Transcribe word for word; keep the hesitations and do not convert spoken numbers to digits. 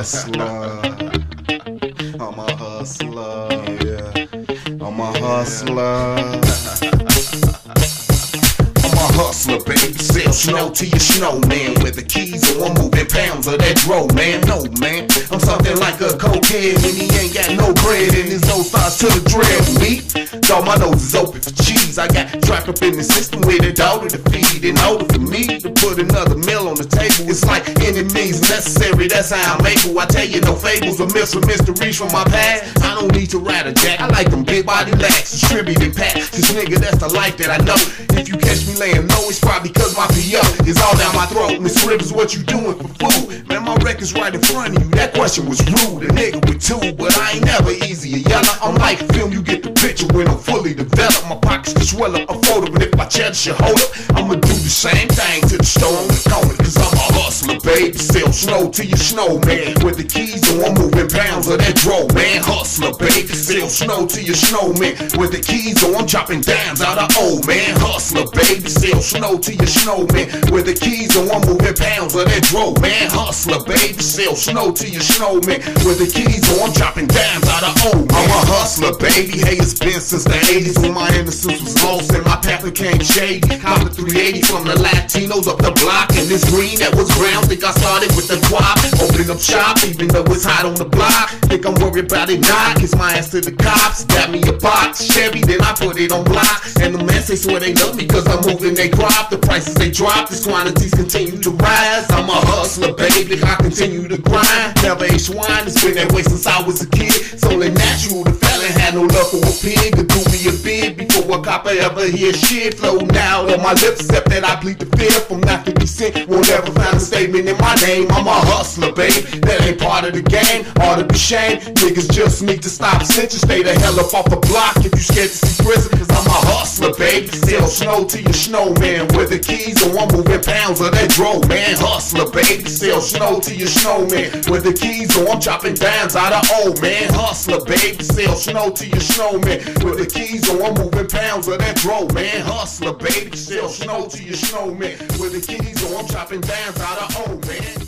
hustler. I'm a hustler. Yeah. I'm a hustler. I'm a hustler, baby. Sell snow to your snowman with the keys or I'm moving pounds of that dro, man. No, man. I'm something like a cokehead when he ain't got no bread and his nose starts to the dread. Me, dog, my nose is open for cheese. I got trapped up in the system with a daughter to feed. In order for me to put another meal on the table, it's like any means necessary. That's how I'm able. I tell you no fables or myths or mysteries from my past. I don't need to ride a jack. I like them big body lacks, distributed packs. Cause nigga, that's the life that I know. If you catch me laying low, it's probably cause my P O is all down my throat. Miss Rivers, what you doing for food? Man, my record's right in front of you. That question was rude. A nigga with two, but I ain't never easy or yellow. I'm like film, you get the picture when I'm fully developed. My pockets can swell up a photo, but if my cheddar should hold up, I'ma do the same thing to the store on the corner. Cause I'm a hustler, baby. Sell snow to your snowman with the keys or I'm moving pounds of that dro, man. Hustler, baby. Sell snow to your snowman with the keys or I'm chopping dimes out of old man. Hustler, baby. Sell snow to your snowman with the keys or I'm moving pounds of that dro, man. Hustler, baby. Sell snow to your snowman with the keys or I'm chopping dimes out of old man. I'm a hustler, baby. Hey, it's been since the eighties when my innocence was lost and my path became shady. Cop the three eighty from the Latinos up the block, and this green that was brown. Think I started with the guap, opening up shop even though it's hot on the block. Think I'm worried about it not, kiss my ass to the cops. Got me a box, Chevy, then I put it on block. And the man say swear they love me cause I'm moving they crop. The prices they drop, the quantities continue to rise. I'm a hustler, baby, I continue to grind. Never ate swine, it's been that way since I was a kid. It's only natural, the fella had no love for a pig. Could do me a bid before a copper ever hear shit. Floating out on my lips, except that I plead the fifth. From not fifty cent, won't ever find a statement in my name. I'm a hustler, baby, that ain't part of the game. Ought to be shame, niggas just need to stop snitching. Stay the hell up off the block if you scared to see prison. Cause I'm a hustler, baby. Sell snow to your snowman with the keys or I'm moving pounds of that dro, man. Hustler, baby. Sell snow to your snowman with the keys or I'm chopping dimes out of old man. Hustler, baby. Sell snow to your snowman with the keys or I'm moving pounds of that dro, man. Hustler, baby. Sell snow to your snowman with the keys or I'm chopping dimes out of old man.